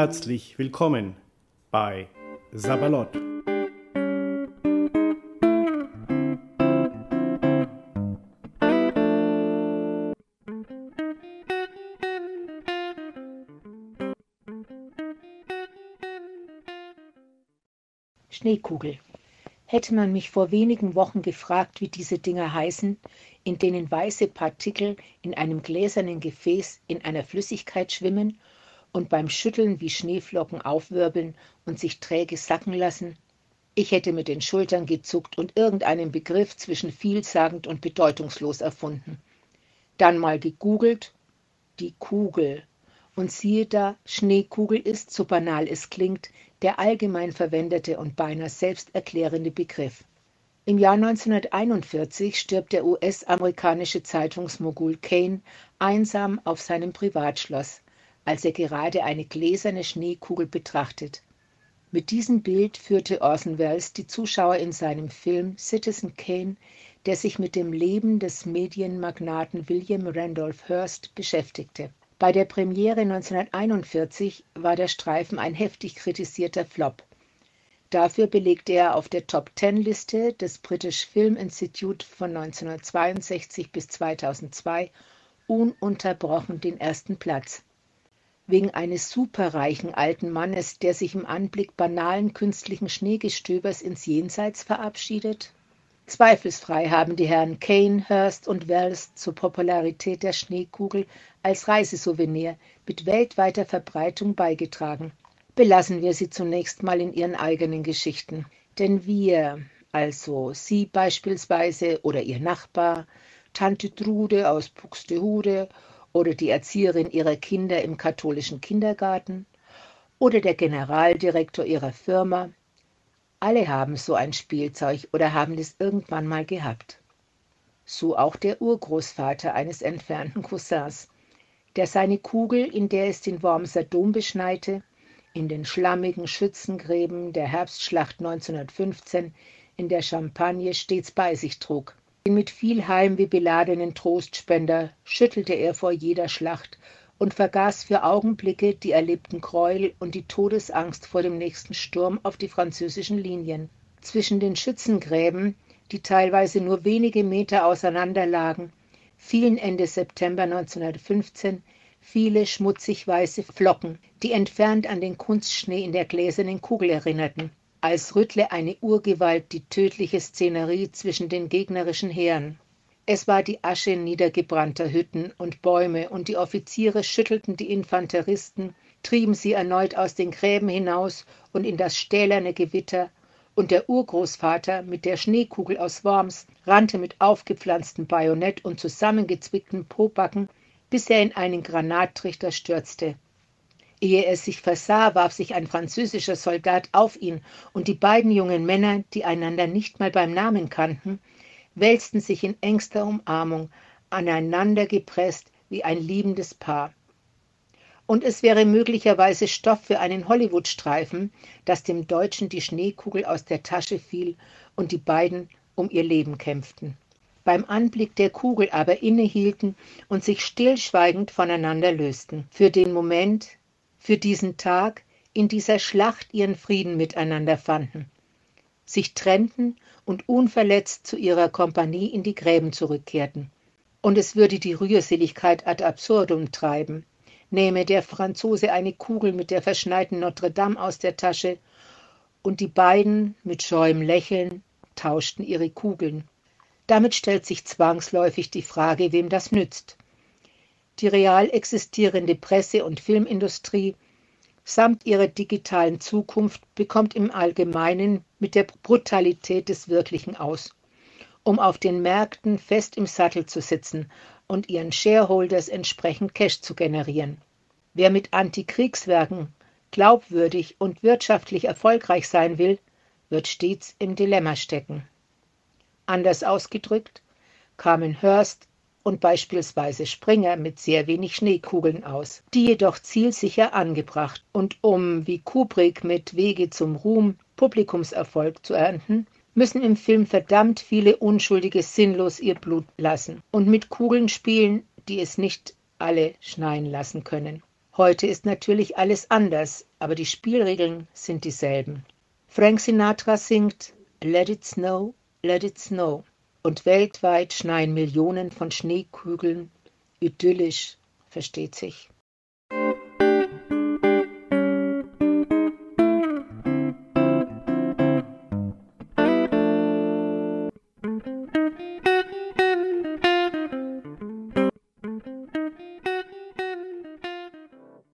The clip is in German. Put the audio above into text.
Herzlich willkommen bei Sabalot. Schneekugel. Hätte man mich vor wenigen Wochen gefragt, wie diese Dinger heißen, in denen weiße Partikel in einem gläsernen Gefäß in einer Flüssigkeit schwimmen und beim Schütteln wie Schneeflocken aufwirbeln und sich träge sacken lassen, ich hätte mit den Schultern gezuckt und irgendeinen Begriff zwischen vielsagend und bedeutungslos erfunden. Dann mal gegoogelt, die Kugel. Und siehe da, Schneekugel ist, so banal es klingt, der allgemein verwendete und beinahe selbsterklärende Begriff. Im Jahr 1941 stirbt der US-amerikanische Zeitungsmogul Kane einsam auf seinem Privatschloss, als er gerade eine gläserne Schneekugel betrachtet. Mit diesem Bild führte Orson Welles die Zuschauer in seinem Film Citizen Kane, der sich mit dem Leben des Medienmagnaten William Randolph Hearst beschäftigte. Bei der Premiere 1941 war der Streifen ein heftig kritisierter Flop. Dafür belegte er auf der Top-10-Liste des British Film Institute von 1962 bis 2002 ununterbrochen den ersten Platz. Wegen eines superreichen alten Mannes, der sich im Anblick banalen künstlichen Schneegestöbers ins Jenseits verabschiedet? Zweifelsfrei haben die Herren Kane, Hearst und Welles zur Popularität der Schneekugel als Reisesouvenir mit weltweiter Verbreitung beigetragen. Belassen wir sie zunächst mal in ihren eigenen Geschichten. Denn wir, also Sie beispielsweise oder Ihr Nachbar, Tante Trude aus Buxtehude oder die Erzieherin ihrer Kinder im katholischen Kindergarten oder der Generaldirektor ihrer Firma, alle haben so ein Spielzeug oder haben es irgendwann mal gehabt. So auch der Urgroßvater eines entfernten Cousins, der seine Kugel, in der es den Wormser Dom beschneite, in den schlammigen Schützengräben der Herbstschlacht 1915 in der Champagne stets bei sich trug. Den mit viel Heimweh beladenen Trostspender schüttelte er vor jeder Schlacht und vergaß für Augenblicke die erlebten Gräuel und die Todesangst vor dem nächsten Sturm auf die französischen Linien. Zwischen den Schützengräben, die teilweise nur wenige Meter auseinander lagen, fielen Ende September 1915 viele schmutzig weiße Flocken, die entfernt an den Kunstschnee in der gläsernen Kugel erinnerten, als rüttle eine Urgewalt die tödliche Szenerie zwischen den gegnerischen Heeren. Es war die Asche niedergebrannter Hütten und Bäume, und die Offiziere schüttelten die Infanteristen, trieben sie erneut aus den Gräben hinaus und in das stählerne Gewitter, und der Urgroßvater mit der Schneekugel aus Worms rannte mit aufgepflanztem Bajonett und zusammengezwickten Pobacken, bis er in einen Granattrichter stürzte. Ehe er sich versah, warf sich ein französischer Soldat auf ihn, und die beiden jungen Männer, die einander nicht mal beim Namen kannten, wälzten sich in engster Umarmung, aneinander gepresst wie ein liebendes Paar. Und es wäre möglicherweise Stoff für einen Hollywood-Streifen, dass dem Deutschen die Schneekugel aus der Tasche fiel und die beiden um ihr Leben kämpften. Beim Anblick der Kugel aber innehielten und sich stillschweigend voneinander lösten. Für den Moment, für diesen Tag, in dieser Schlacht ihren Frieden miteinander fanden, sich trennten und unverletzt zu ihrer Kompanie in die Gräben zurückkehrten. Und es würde die Rührseligkeit ad absurdum treiben, nähme der Franzose eine Kugel mit der verschneiten Notre Dame aus der Tasche, und die beiden mit scheuem Lächeln tauschten ihre Kugeln. Damit stellt sich zwangsläufig die Frage, wem das nützt. Die real existierende Presse- und Filmindustrie samt ihrer digitalen Zukunft bekommt im Allgemeinen mit der Brutalität des Wirklichen aus, um auf den Märkten fest im Sattel zu sitzen und ihren Shareholders entsprechend Cash zu generieren. Wer mit Antikriegswerken glaubwürdig und wirtschaftlich erfolgreich sein will, wird stets im Dilemma stecken. Anders ausgedrückt, kamen Hearst und beispielsweise Springer mit sehr wenig Schneekugeln aus, die jedoch zielsicher angebracht, und um, wie Kubrick mit Wege zum Ruhm, Publikumserfolg zu ernten, müssen im Film verdammt viele Unschuldige sinnlos ihr Blut lassen und mit Kugeln spielen, die es nicht alle schneien lassen können. Heute ist natürlich alles anders, aber die Spielregeln sind dieselben. Frank Sinatra singt Let it snow, let it snow. Und weltweit schneien Millionen von Schneekugeln. Idyllisch, versteht sich.